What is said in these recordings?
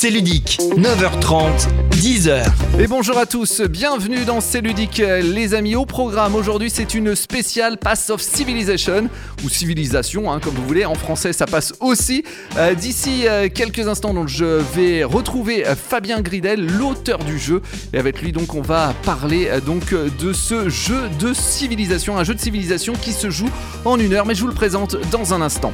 C'est ludique, 9h30, 10h. Et bonjour à tous, bienvenue dans C'est ludique les amis. Au programme aujourd'hui, c'est une spéciale Pass of Civilization, ou civilisation comme vous voulez, en français ça passe aussi. D'ici quelques instants, donc, je vais retrouver Fabien Gridel, l'auteur du jeu, et avec lui donc on va parler donc de ce jeu de civilisation, un jeu de civilisation qui se joue en 1 heure, mais je vous le présente dans un instant.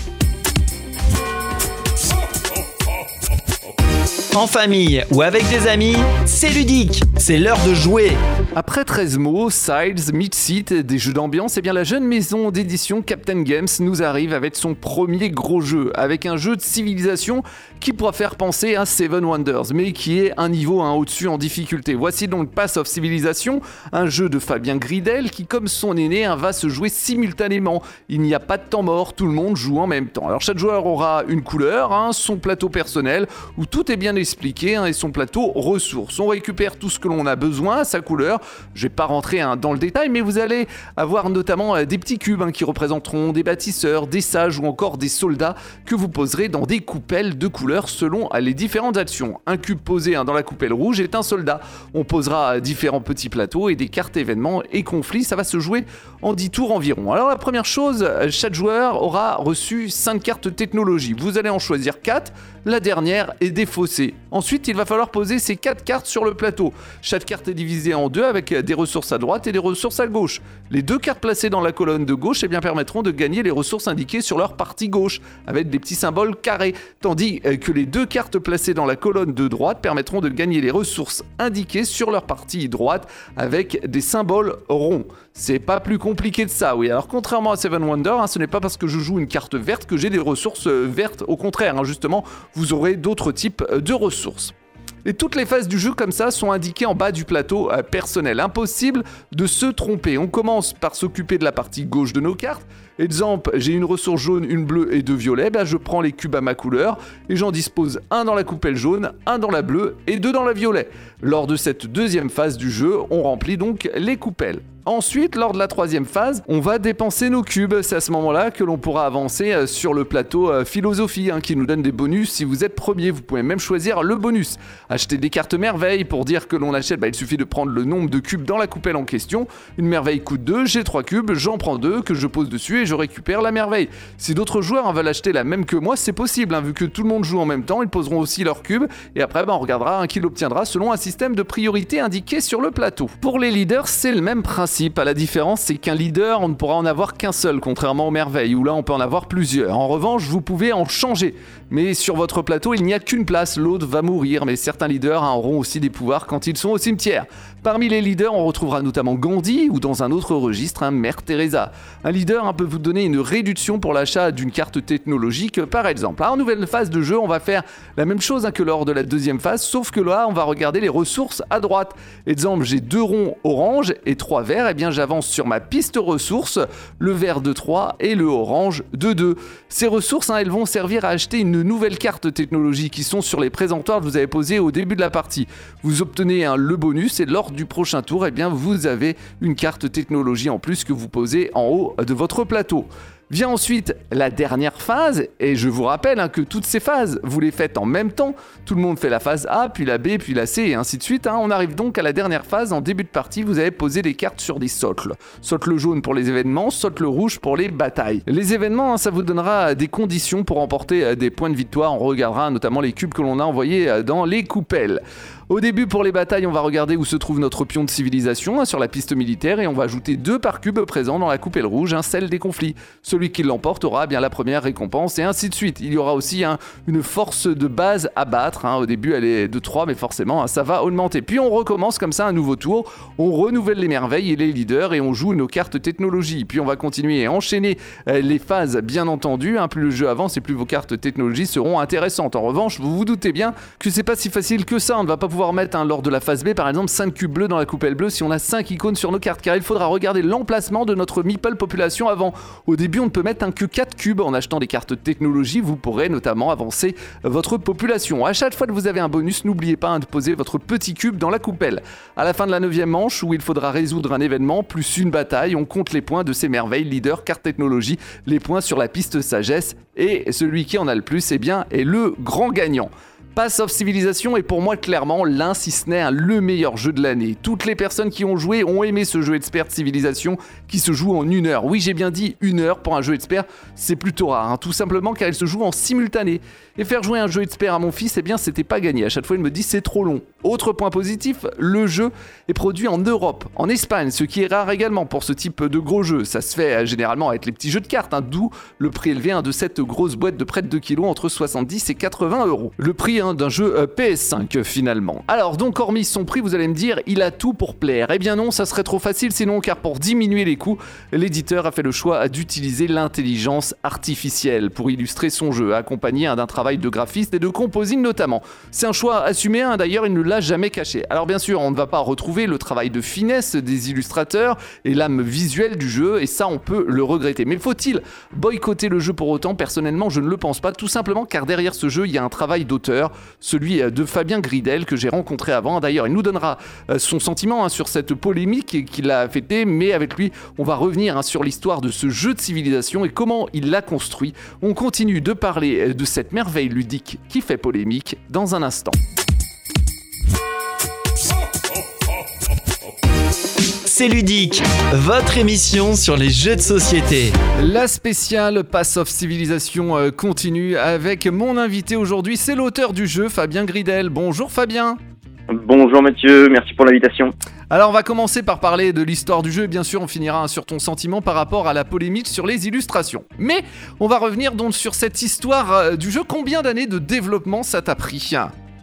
En famille ou avec des amis, c'est ludique, c'est l'heure de jouer. Après 13 mots, Sides, Midseat, des jeux d'ambiance, et bien la jeune maison d'édition Captain Games nous arrive avec son premier gros jeu, avec un jeu de civilisation qui pourra faire penser à Seven Wonders, mais qui est un niveau au-dessus en difficulté. Voici donc Pass of Civilization, un jeu de Fabien Gridel qui, comme son aîné, va se jouer simultanément. Il n'y a pas de temps mort, tout le monde joue en même temps. Alors chaque joueur aura une couleur, son plateau personnel, où tout est bien expliqué, et son plateau ressources. On récupère tout ce que l'on a besoin à sa couleur. Je vais pas rentrer dans le détail, mais vous allez avoir notamment des petits cubes qui représenteront des bâtisseurs, des sages ou encore des soldats que vous poserez dans des coupelles de couleurs selon les différentes actions. Un cube posé dans la coupelle rouge est un soldat. On posera différents petits plateaux et des cartes événements et conflits. Ça va se jouer en 10 tours environ. Alors la première chose, chaque joueur aura reçu 5 cartes technologie. Vous allez en choisir 4. La dernière est défaussée. Ensuite, il va falloir poser ces 4 cartes sur le plateau. Chaque carte est divisée en 2 avec des ressources à droite et des ressources à gauche. Les 2 cartes placées dans la colonne de gauche permettront de gagner les ressources indiquées sur leur partie gauche, avec des petits symboles carrés, tandis que les 2 cartes placées dans la colonne de droite permettront de gagner les ressources indiquées sur leur partie droite, avec des symboles ronds. C'est pas plus compliqué de ça, oui. Alors contrairement à Seven Wonders, ce n'est pas parce que je joue une carte verte que j'ai des ressources vertes. Au contraire, justement, vous aurez d'autres types de ressources. Et toutes les phases du jeu comme ça sont indiquées en bas du plateau personnel. Impossible de se tromper. On commence par s'occuper de la partie gauche de nos cartes. Exemple, j'ai une ressource jaune, une bleue et 2 violets. Je prends les cubes à ma couleur et j'en dispose un dans la coupelle jaune, un dans la bleue et 2 dans la violet. Lors de cette deuxième phase du jeu, on remplit donc les coupelles. Ensuite, lors de la troisième phase, on va dépenser nos cubes. C'est à ce moment-là que l'on pourra avancer sur le plateau philosophie qui nous donne des bonus si vous êtes premier. Vous pouvez même choisir le bonus. Acheter des cartes merveilles pour dire que l'on achète, il suffit de prendre le nombre de cubes dans la coupelle en question. Une merveille coûte 2, j'ai 3 cubes, j'en prends 2 que je pose dessus et je récupère la merveille. Si d'autres joueurs veulent acheter la même que moi, c'est possible, vu que tout le monde joue en même temps, ils poseront aussi leurs cubes et après on regardera qui l'obtiendra selon un système de priorité indiqué sur le plateau. Pour les leaders, c'est le même principe. La différence, c'est qu'un leader, on ne pourra en avoir qu'un seul, contrairement aux merveilles, où là on peut en avoir plusieurs. En revanche, vous pouvez en changer. Mais sur votre plateau, il n'y a qu'une place, l'autre va mourir. Mais certains leaders auront aussi des pouvoirs quand ils sont au cimetière. Parmi les leaders, on retrouvera notamment Gandhi, ou dans un autre registre, Mère Teresa. Un leader peut vous donner une réduction pour l'achat d'une carte technologique, par exemple. En nouvelle phase de jeu, on va faire la même chose que lors de la deuxième phase, sauf que là, on va regarder les ressources à droite. Exemple, j'ai 2 ronds orange et 3 verts. J'avance sur ma piste ressources, le vert de 3 et le orange de 2. Ces ressources, elles vont servir à acheter une nouvelle carte technologie qui sont sur les présentoirs que vous avez posés au début de la partie. Vous obtenez le bonus et lors du prochain tour, vous avez une carte technologie en plus que vous posez en haut de votre plateau. Vient ensuite la dernière phase, et je vous rappelle que toutes ces phases, vous les faites en même temps. Tout le monde fait la phase A, puis la B, puis la C, et ainsi de suite. On arrive donc à la dernière phase. En début de partie, vous avez posé des cartes sur des socles. Socle jaune pour les événements, socle rouge pour les batailles. Les événements, ça vous donnera des conditions pour remporter des points de victoire. On regardera notamment les cubes que l'on a envoyés dans les coupelles. Au début, pour les batailles, on va regarder où se trouve notre pion de civilisation sur la piste militaire et on va ajouter 2 par cube présents dans la coupelle rouge, celle des conflits. Celui qui l'emporte aura la première récompense et ainsi de suite. Il y aura aussi une force de base à battre. Au début, elle est de 3, mais forcément, ça va augmenter. Puis on recommence comme ça un nouveau tour. On renouvelle les merveilles et les leaders et on joue nos cartes technologie. Puis on va continuer et enchaîner les phases, bien entendu. Plus le jeu avance et plus vos cartes technologie seront intéressantes. En revanche, vous vous doutez bien que c'est pas si facile que ça. On ne va pas pouvoir mettre lors de la phase B par exemple 5 cubes bleus dans la coupelle bleue si on a 5 icônes sur nos cartes, car il faudra regarder l'emplacement de notre meeple population avant. Au début on ne peut mettre que 4 cubes. En achetant des cartes technologie, vous pourrez notamment avancer votre population. À chaque fois que vous avez un bonus, n'oubliez pas de poser votre petit cube dans la coupelle. À la fin de la 9e manche, où il faudra résoudre un événement plus une bataille, on compte les points de ces merveilles, leader, carte technologie, les points sur la piste sagesse, et celui qui en a le plus est le grand gagnant. Path of Civilization est pour moi clairement l'un, si ce n'est le meilleur jeu de l'année. Toutes les personnes qui ont joué ont aimé ce jeu expert de Civilization qui se joue en 1 heure. Oui, j'ai bien dit 1 heure pour un jeu expert, c'est plutôt rare, tout simplement car il se joue en simultané. Et faire jouer un jeu expert à mon fils, eh bien c'était pas gagné. À chaque fois il me dit c'est trop long. Autre point positif, le jeu est produit en Europe, en Espagne, ce qui est rare également pour ce type de gros jeu. Ça se fait généralement avec les petits jeux de cartes, d'où le prix élevé de cette grosse boîte de près de 2 kg entre 70 et 80 €. Le prix d'un jeu PS5 finalement. Alors donc hormis son prix, vous allez me dire, il a tout pour plaire. Eh bien non, ça serait trop facile sinon, car pour diminuer les coûts, l'éditeur a fait le choix d'utiliser l'intelligence artificielle pour illustrer son jeu, accompagné d'un travail de graphiste et de composing notamment. C'est un choix assumé, d'ailleurs il ne l'a jamais caché. Alors bien sûr, on ne va pas retrouver le travail de finesse des illustrateurs et l'âme visuelle du jeu, et ça on peut le regretter. Mais faut-il boycotter le jeu pour autant? Personnellement, je ne le pense pas, tout simplement car derrière ce jeu, il y a un travail d'auteur, celui de Fabien Gridel que j'ai rencontré avant. D'ailleurs, il nous donnera son sentiment sur cette polémique qu'il a fêtée, mais avec lui, on va revenir sur l'histoire de ce jeu de civilisation et comment il l'a construit. On continue de parler de cette merveille ludique qui fait polémique dans un instant. C'est ludique, votre émission sur les jeux de société. La spéciale Path of Civilization continue avec mon invité aujourd'hui, c'est l'auteur du jeu, Fabien Gridel. Bonjour Fabien. Bonjour Mathieu, merci pour l'invitation. Alors on va commencer par parler de l'histoire du jeu et bien sûr on finira sur ton sentiment par rapport à la polémique sur les illustrations. Mais on va revenir donc sur cette histoire du jeu. Combien d'années de développement ça t'a pris ?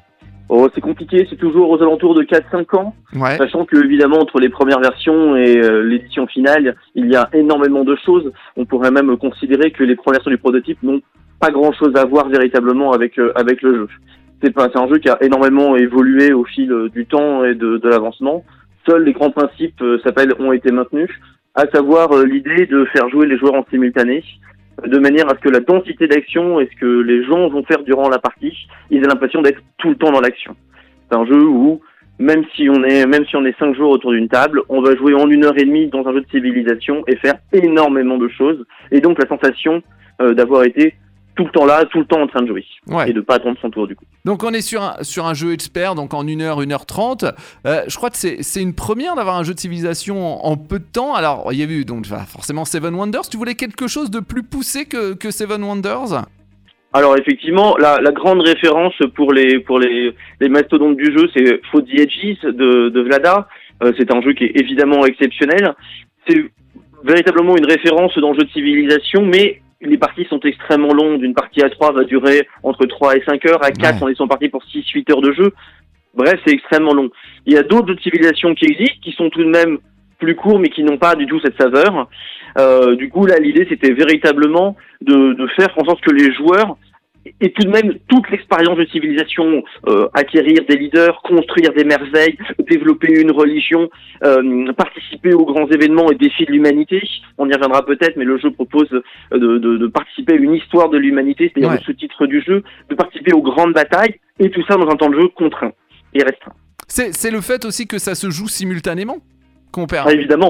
Oh, c'est compliqué, c'est toujours aux alentours de 4-5 ans, ouais. Sachant que évidemment entre les premières versions et l'édition finale, il y a énormément de choses. On pourrait même considérer que les premières versions du prototype n'ont pas grand-chose à voir véritablement avec le jeu. C'est un jeu qui a énormément évolué au fil du temps et de l'avancement. Seuls les grands principes ont été maintenus, à savoir l'idée de faire jouer les joueurs en simultané, de manière à ce que la densité d'action et ce que les gens vont faire durant la partie, ils aient l'impression d'être tout le temps dans l'action. C'est un jeu où, même si on est 5 joueurs autour d'une table, on va jouer en 1h30 dans un jeu de civilisation et faire énormément de choses. Et donc la sensation d'avoir été tout le temps là, tout le temps en train de jouer. Ouais. Et de pas attendre son tour du coup. Donc on est sur un jeu expert, donc en 1h, 1h30. Je crois que c'est une première d'avoir un jeu de civilisation en peu de temps. Alors il y a eu donc forcément Seven Wonders. Tu voulais quelque chose de plus poussé que Seven Wonders ? Alors effectivement, la grande référence pour les mastodontes du jeu, c'est For the Ages de Vlada. C'est un jeu qui est évidemment exceptionnel. C'est véritablement une référence dans le jeu de civilisation, mais les parties sont extrêmement longues. Une partie à 3 va durer entre 3 et 5 heures. À 4, on est sur partie pour 6-8 heures de jeu. Bref, c'est extrêmement long. Il y a d'autres jeux de civilisation qui existent, qui sont tout de même plus courts, mais qui n'ont pas du tout cette saveur. Du coup, là, l'idée, c'était véritablement de faire en sorte que les joueurs aient tout de même toute l'expérience de civilisation, acquérir des leaders, construire des merveilles, développer une religion, participer aux grands événements et défis de l'humanité. On y reviendra peut-être, mais le jeu propose de participer à une histoire de l'humanité, c'est-à-dire le sous-titre du jeu, de participer aux grandes batailles, et tout ça dans un temps de jeu contraint et restreint. C'est le fait aussi que ça se joue simultanément qu'on perd. Ah, évidemment.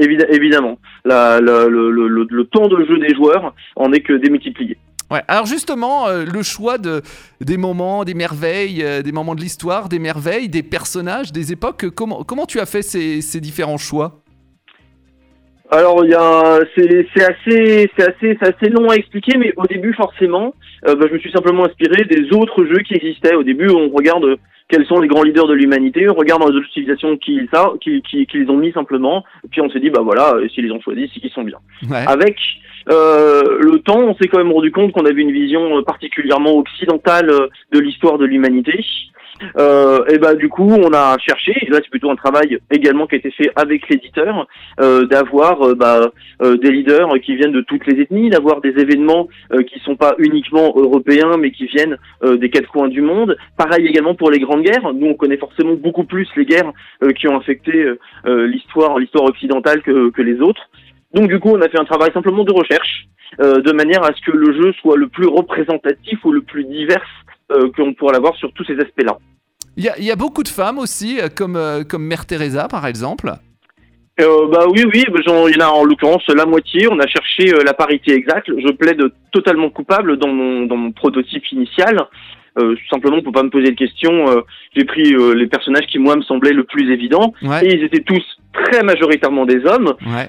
Le temps de jeu des joueurs en est que démultiplié. Ouais. Alors justement, le choix des moments, des merveilles, des moments de l'histoire, des merveilles, des personnages, des époques, comment tu as fait ces différents choix ? Alors c'est assez long à expliquer, mais au début forcément, je me suis simplement inspiré des autres jeux qui existaient. Au début, on regarde quels sont les grands leaders de l'humanité, on regarde dans les autres civilisations qu'ils ont mis simplement, puis on s'est dit voilà, s'ils les ont choisis, c'est qu'ils sont bien. Ouais. Avec le temps, on s'est quand même rendu compte qu'on avait une vision particulièrement occidentale de l'histoire de l'humanité. Et du coup, on a cherché, et là c'est plutôt un travail également qui a été fait avec l'éditeur, d'avoir des leaders qui viennent de toutes les ethnies, d'avoir des événements qui sont pas uniquement européens, mais qui viennent des 4 coins du monde. Pareil également pour les grandes guerres. Nous, on connaît forcément beaucoup plus les guerres qui ont affecté l'histoire occidentale que les autres. Donc du coup, on a fait un travail simplement de recherche, de manière à ce que le jeu soit le plus représentatif ou le plus divers qu'on pourra l'avoir sur tous ces aspects-là. Il y a beaucoup de femmes aussi, comme Mère Teresa par exemple. Oui, il y en a en l'occurrence la moitié. On a cherché la parité exacte. Je plaide totalement coupable dans mon prototype initial. Simplement, pour pas me poser de questions, j'ai pris les personnages qui moi me semblaient le plus évidents, Ouais. et ils étaient tous très majoritairement des hommes. Ouais.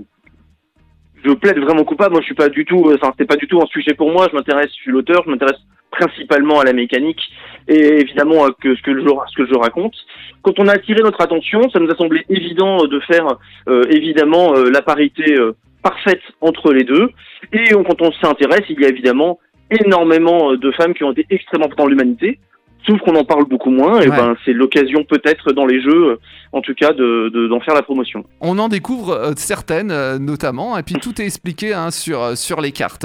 Je plaide vraiment coupable. Moi, je suis pas du tout. C'est pas du tout un sujet pour moi. Je suis l'auteur. Je m'intéresse principalement à la mécanique et évidemment à ce que je raconte. Quand on a attiré notre attention, ça nous a semblé évident de faire évidemment la parité parfaite entre les deux. Et quand on s'intéresse, il y a évidemment énormément de femmes qui ont été extrêmement importantes dans l'humanité. Sauf qu'on en parle beaucoup moins, et Ouais. c'est l'occasion peut-être dans les jeux, en tout cas, d'en faire la promotion. On en découvre certaines, notamment, et puis tout est expliqué sur les cartes.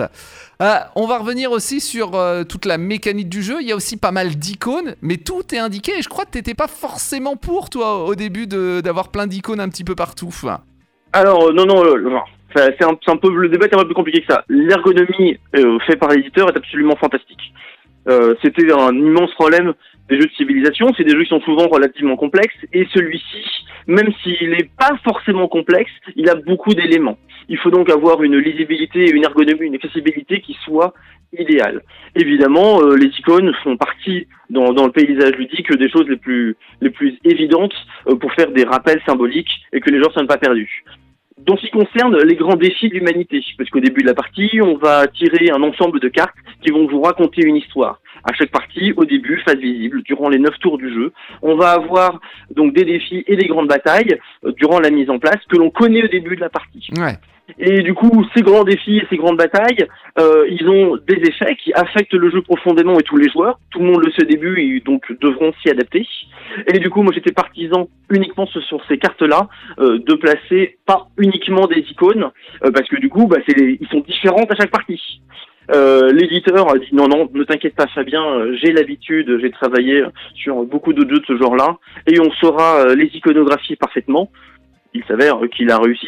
On va revenir aussi sur toute la mécanique du jeu. Il y a aussi pas mal d'icônes, mais tout est indiqué, et je crois que t'étais pas forcément pour, toi, au début, d'avoir plein d'icônes un petit peu partout. Alors, non, c'est un peu, le débat est un peu plus compliqué que ça. L'ergonomie faite par l'éditeur est absolument fantastique. C'était un immense problème des jeux de civilisation. C'est des jeux qui sont souvent relativement complexes, et celui-ci, même s'il n'est pas forcément complexe, il a beaucoup d'éléments. Il faut donc avoir une lisibilité, une ergonomie, une accessibilité qui soit idéale. Évidemment, les icônes font partie dans le paysage ludique des choses les plus évidentes pour faire des rappels symboliques et que les joueurs ne soient pas perdus. Dans ce qui concerne les grands défis de l'humanité, parce qu'au début de la partie, on va tirer un ensemble de cartes qui vont vous raconter une histoire. À chaque partie, au début, phase visible, durant les 9 tours du jeu, on va avoir donc des défis et des grandes batailles durant la mise en place que l'on connaît au début de la partie. Ouais. Et du coup, ces grands défis et ces grandes batailles, ils ont des effets qui affectent le jeu profondément et tous les joueurs. Tout le monde le sait au début et donc devront s'y adapter. Et du coup, moi j'étais partisan uniquement sur ces cartes-là de placer pas uniquement des icônes parce que du coup, ils sont différentes à chaque partie. L'éditeur a dit non, ne t'inquiète pas Fabien, j'ai l'habitude, j'ai travaillé sur beaucoup d'autres jeux de ce genre-là et on saura les iconographier parfaitement. Il s'avère qu'il a réussi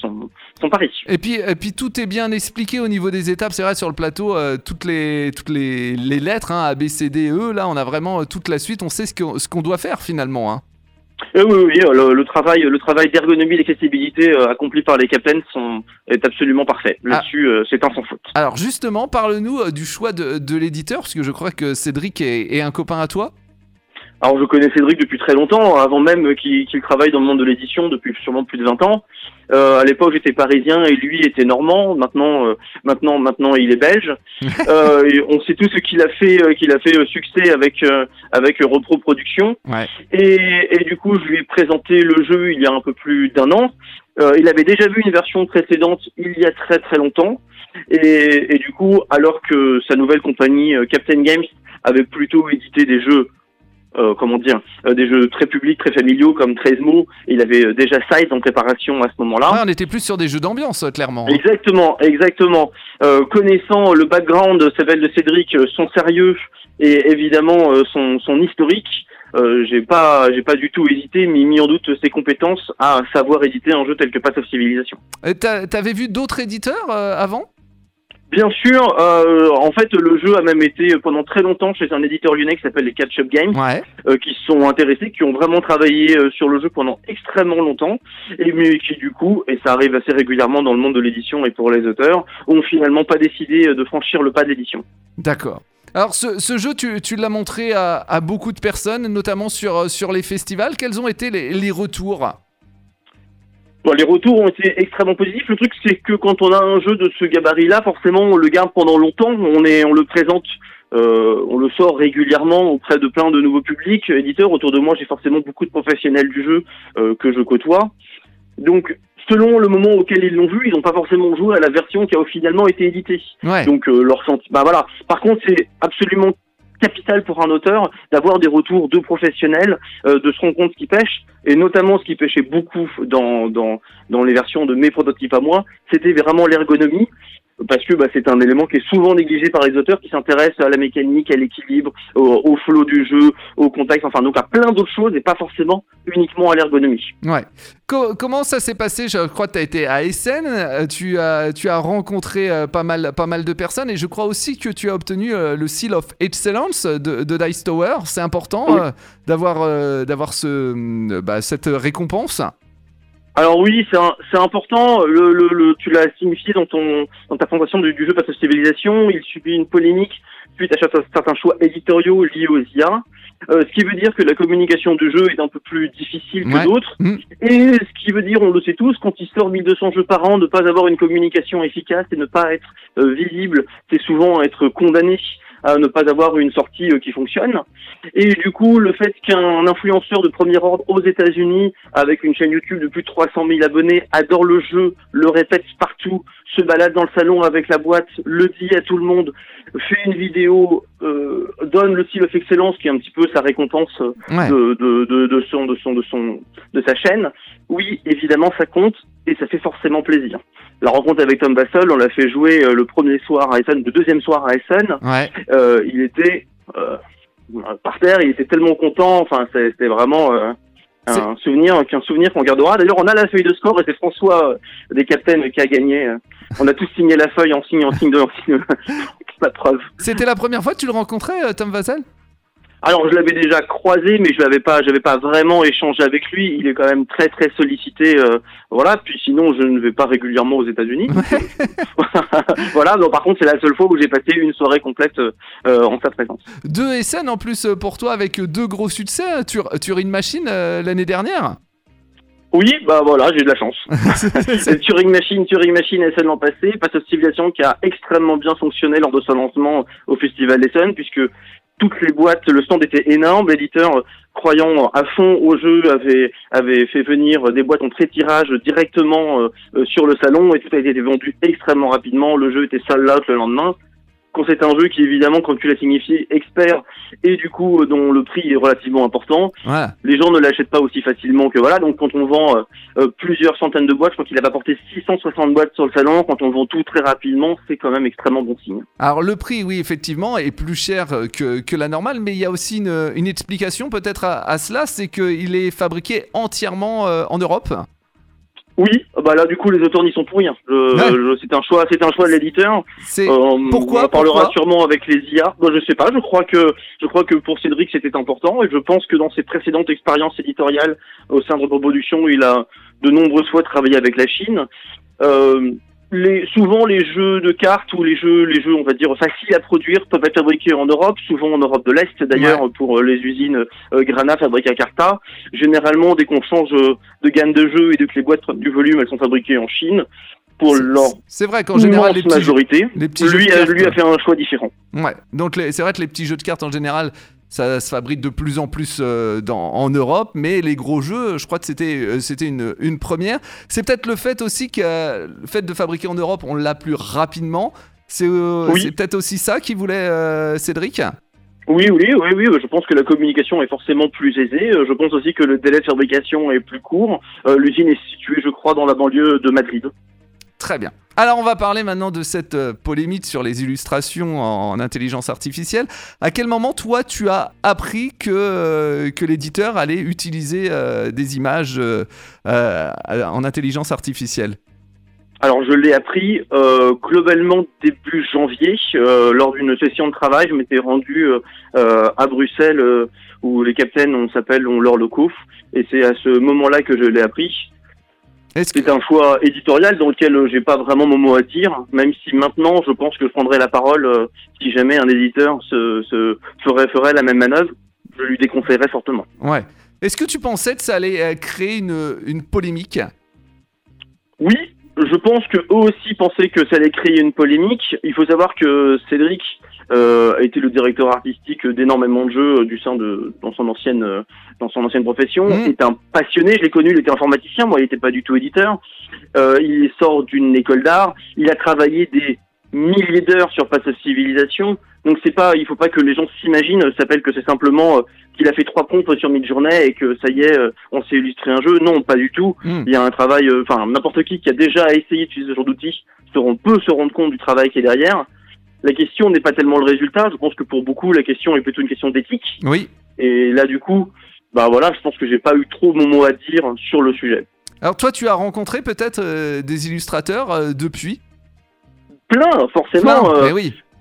son pari. Et puis tout est bien expliqué au niveau des étapes. C'est vrai, sur le plateau, toutes les lettres, A, B, C, D, E, là, on a vraiment toute la suite. On sait ce qu'on doit faire finalement. Oui, le travail d'ergonomie et d'accessibilité accompli par les captains est absolument parfait. Là-dessus, c'est un sans faute. Alors justement, parle-nous du choix de l'éditeur, parce que je crois que Cédric est un copain à toi. Alors je connais Cédric depuis très longtemps, avant même qu'il travaille dans le monde de l'édition depuis sûrement plus de 20 ans. À l'époque j'étais parisien et lui était normand. Maintenant il est belge. Et on sait tous qu'il a fait succès avec Repro Productions. Ouais. Et du coup je lui ai présenté le jeu il y a un peu plus d'un an. Il avait déjà vu une version précédente il y a très très longtemps. Et du coup, alors que sa nouvelle compagnie Captain Games avait plutôt édité des jeux des jeux très publics, très familiaux comme 13 mots. Il avait déjà Size en préparation à ce moment-là. Ouais, on était plus sur des jeux d'ambiance, clairement. Exactement. Connaissant le background de Cédric, son sérieux et évidemment son historique, j'ai pas du tout hésité, mais mis en doute ses compétences à savoir éditer un jeu tel que Path of Civilization. T'avais vu d'autres éditeurs avant ? Bien sûr, en fait, le jeu a même été pendant très longtemps chez un éditeur lyonnais qui s'appelle les Catch-Up Games, qui se sont intéressés, qui ont vraiment travaillé sur le jeu pendant extrêmement longtemps, mais qui du coup, et ça arrive assez régulièrement dans le monde de l'édition et pour les auteurs, ont finalement pas décidé de franchir le pas d'édition. D'accord. Alors ce jeu, tu l'as montré à beaucoup de personnes, notamment sur les festivals. Quels ont été les retours ? Bon, les retours ont été extrêmement positifs. Le truc, c'est que quand on a un jeu de ce gabarit-là, forcément, on le garde pendant longtemps. On le présente, on le sort régulièrement auprès de plein de nouveaux publics, éditeurs. Autour de moi, j'ai forcément beaucoup de professionnels du jeu que je côtoie. Donc, selon le moment auquel ils l'ont vu, ils n'ont pas forcément joué à la version qui a finalement été éditée. Ouais. Donc, leur voilà. Par contre, c'est absolument capital pour un auteur d'avoir des retours de professionnels, de se rendre compte ce qui pêche, et notamment ce qui pêchait beaucoup dans les versions de mes prototypes à moi, c'était vraiment l'ergonomie, parce que c'est un élément qui est souvent négligé par les auteurs qui s'intéressent à la mécanique, à l'équilibre, au flow du jeu, au contexte, enfin donc à plein d'autres choses et pas forcément uniquement à l'ergonomie. Ouais. Comment ça s'est passé ? Je crois que tu as été à Essen, tu as rencontré pas mal de personnes, et je crois aussi que tu as obtenu le Seal of Excellence de Dice Tower. C'est important d'avoir cette récompense. Alors oui, c'est important. Tu l'as signifié dans ta présentation du jeu Path of Civilization. Il subit une polémique suite à certains choix éditoriaux liés aux IA. Ce qui veut dire que la communication du jeu est un peu plus difficile que d'autres. Et ce qui veut dire, on le sait tous, quand il sort 1200 jeux par an, ne pas avoir une communication efficace et ne pas être visible, c'est souvent être condamné à ne pas avoir une sortie qui fonctionne. Et du coup, le fait qu'un influenceur de premier ordre aux États-Unis, avec une chaîne YouTube de plus de 300 000 abonnés, adore le jeu, le répète partout, se balade dans le salon avec la boîte, le dit à tout le monde, fait une vidéo, donne le Seal of Excellence, qui est un petit peu sa récompense de sa chaîne. Oui, évidemment, ça compte et ça fait forcément plaisir. La rencontre avec Tom Vassell, on l'a fait jouer le premier soir à Essen, le deuxième soir à Essen. Il était par terre, il était tellement content. Enfin, c'était vraiment un souvenir qu'on gardera. D'ailleurs, on a la feuille de score et c'est François des Captains qui a gagné. On a tous signé la feuille en signe de la preuve. C'était la première fois que tu le rencontrais, Tom Vassell ? Alors, je l'avais déjà croisé, mais j'avais pas vraiment échangé avec lui. Il est quand même très très sollicité, voilà. Puis sinon, je ne vais pas régulièrement aux États-Unis. Voilà. Donc, par contre, c'est la seule fois où j'ai passé une soirée complète en sa présence. 2 Essen en plus pour toi, avec 2 gros succès. Turing Machine l'année dernière. Oui, bah voilà, j'ai de la chance. Turing Machine Essen l'an passé, Path of Civilization qui a extrêmement bien fonctionné lors de son lancement au Festival d'Essen, puisque toutes les boîtes, le stand était énorme, l'éditeur, croyant à fond au jeu, avait fait venir des boîtes en pré-tirage directement sur le salon, et tout a été vendu extrêmement rapidement. Le jeu était sold out le lendemain. Quand c'est un jeu qui, évidemment, comme tu l'as signifié, expert, et du coup, dont le prix est relativement important, les gens ne l'achètent pas aussi facilement que voilà. Donc, quand on vend plusieurs centaines de boîtes, je crois qu'il a apporté 660 boîtes sur le salon, quand on vend tout très rapidement, c'est quand même extrêmement bon signe. Alors, le prix, oui, effectivement, est plus cher que la normale, mais il y a aussi une explication peut-être à cela, c'est qu'il est fabriqué entièrement en Europe. Oui, bah là du coup les auteurs n'y sont pour rien. C'est un choix de l'éditeur. Pourquoi ? On parlera sûrement avec les IA. Bah, je sais pas. Je crois que pour Cédric c'était important, et je pense que dans ses précédentes expériences éditoriales au sein de Repro Productions, il a de nombreuses fois travaillé avec la Chine. Souvent les jeux de cartes ou les jeux on va dire faciles à produire peuvent être fabriqués en Europe, souvent en Europe de l'Est d'ailleurs, pour les usines Grana fabriquées à Carta. Généralement, dès qu'on change de gamme de jeu et dès que les boîtes prennent du volume, elles sont fabriquées en Chine. Pour c'est vrai qu'en général, lui a fait un choix différent. Ouais, donc c'est vrai que les petits jeux de cartes en général, ça se fabrique de plus en plus en Europe, mais les gros jeux, je crois que c'était une première. C'est peut-être le fait aussi que le fait de fabriquer en Europe, on l'a plus rapidement. C'est peut-être aussi ça qu'il voulait Cédric ? Oui, je pense que la communication est forcément plus aisée. Je pense aussi que le délai de fabrication est plus court. L'usine est située, je crois, dans la banlieue de Madrid. Très bien. Alors on va parler maintenant de cette polémique sur les illustrations en intelligence artificielle. À quel moment toi tu as appris que l'éditeur allait utiliser des images en intelligence artificielle ? Alors je l'ai appris globalement début janvier, lors d'une session de travail. Je m'étais rendu à Bruxelles où les captains ont leurs locaux, et c'est à ce moment-là que je l'ai appris. C'est un choix éditorial dans lequel j'ai pas vraiment mon mot à dire, même si maintenant je pense que je prendrais la parole si jamais un éditeur ferait la même manœuvre, je lui déconseillerais fortement. Ouais. Est-ce que tu pensais que ça allait créer une polémique ? Oui, je pense que eux aussi pensaient que ça allait créer une polémique. Il faut savoir que Cédric a été le directeur artistique d'énormément de jeux dans son ancienne profession. Il est un passionné, je l'ai connu, il était informaticien, moi il n'était pas du tout éditeur. Il sort d'une école d'art, il a travaillé des milliers d'heures sur Path of Civilization. Donc il faut pas que les gens s'imaginent, que c'est simplement qu'il a fait 3 comptes sur Midjourney et que ça y est, on s'est illustré un jeu. Non, pas du tout. Il y a un travail, n'importe qui a déjà essayé d'utiliser ce genre d'outils peut se rendre compte du travail qui est derrière. La question n'est pas tellement le résultat. Je pense que pour beaucoup, la question est plutôt une question d'éthique. Oui. Et là, du coup, je pense que j'ai pas eu trop mon mot à dire sur le sujet. Alors toi, tu as rencontré peut-être des illustrateurs depuis ? Plein, forcément. Mais oui.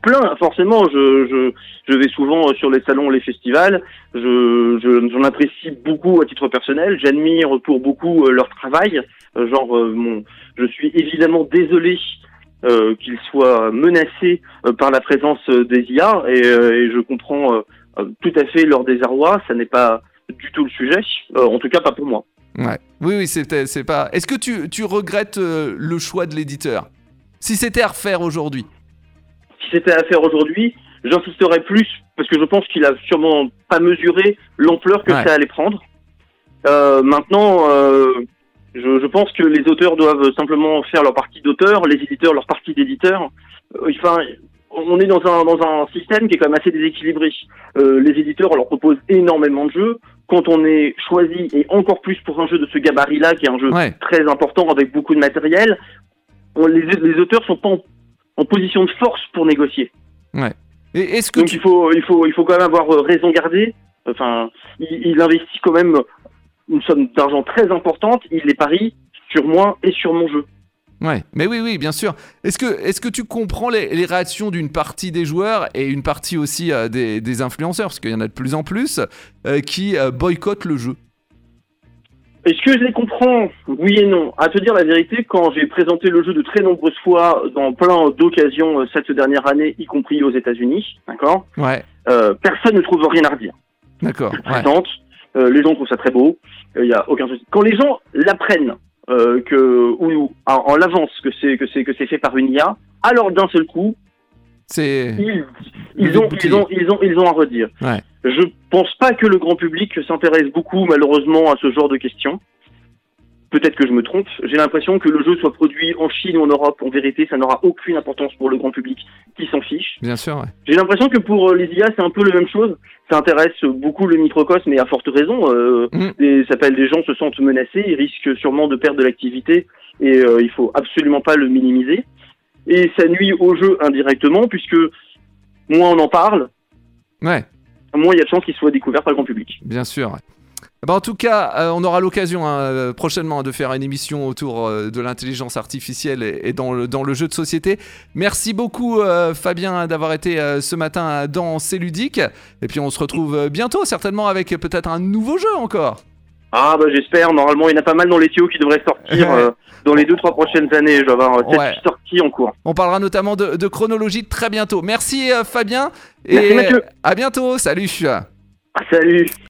plein, forcément. Je vais souvent sur les salons, les festivals. J'en apprécie beaucoup à titre personnel. J'admire pour beaucoup leur travail. Je suis évidemment désolé qu'ils soient menacés par la présence des IA et je comprends tout à fait leur désarroi. Ça n'est pas du tout le sujet, en tout cas pas pour moi. Ouais. Oui, c'est pas. Est-ce que tu regrettes le choix de l'éditeur ? Si c'était à refaire aujourd'hui ? Si c'était à faire aujourd'hui, j'insisterais plus parce que je pense qu'il a sûrement pas mesuré l'ampleur que ça allait prendre. Maintenant, je pense que les auteurs doivent simplement faire leur partie d'auteur, les éditeurs leur partie d'éditeur. Enfin, on est dans un système qui est quand même assez déséquilibré. Les éditeurs, on leur propose énormément de jeux. Quand on est choisi, et encore plus pour un jeu de ce gabarit-là, qui est un jeu très important avec beaucoup de matériel, les auteurs sont pas en position de force pour négocier. Ouais. Et est-ce que donc il faut quand même avoir raison gardée. Enfin, il investit quand même une somme d'argent très importante. Il les parie sur moi et sur mon jeu. Ouais, mais oui, bien sûr. Est-ce que tu comprends les réactions d'une partie des joueurs et une partie aussi des influenceurs, parce qu'il y en a de plus en plus, qui boycottent le jeu ? Est-ce que je les comprends ? Oui et non. À te dire la vérité, quand j'ai présenté le jeu de très nombreuses fois dans plein d'occasions cette dernière année, y compris aux États-Unis, d'accord ? Ouais. Personne ne trouve rien à redire. D'accord. Je présente, les gens trouvent ça très beau, il y a aucun souci. Quand les gens l'apprennent, en l'avance que c'est fait par une IA, alors d'un seul coup, ils ont à redire. Ouais. Je pense pas que le grand public s'intéresse beaucoup malheureusement à ce genre de questions. Peut-être que je me trompe. J'ai l'impression que le jeu soit produit en Chine ou en Europe. En vérité, ça n'aura aucune importance pour le grand public qui s'en fiche. Bien sûr, ouais. J'ai l'impression que pour les IA, c'est un peu la même chose. Ça intéresse beaucoup le microcosme et à forte raison. Les gens se sentent menacés, ils risquent sûrement de perdre de l'activité et il faut absolument pas le minimiser. Et ça nuit au jeu indirectement puisque moins on en parle, moins il y a de chances qu'il soit découvert par le grand public. Bien sûr, ouais. En tout cas, on aura l'occasion prochainement de faire une émission autour de l'intelligence artificielle et dans le jeu de société. Merci beaucoup Fabien d'avoir été ce matin dans C'est Ludique. Et puis on se retrouve bientôt, certainement avec peut-être un nouveau jeu encore. Ah bah j'espère, normalement il y en a pas mal dans les tuyaux qui devraient sortir dans les 2-3 prochaines années. Je vais avoir 7 sorties en cours. On parlera notamment de chronologie très bientôt. Merci Fabien. Merci Mathieu. À bientôt, salut. Salut.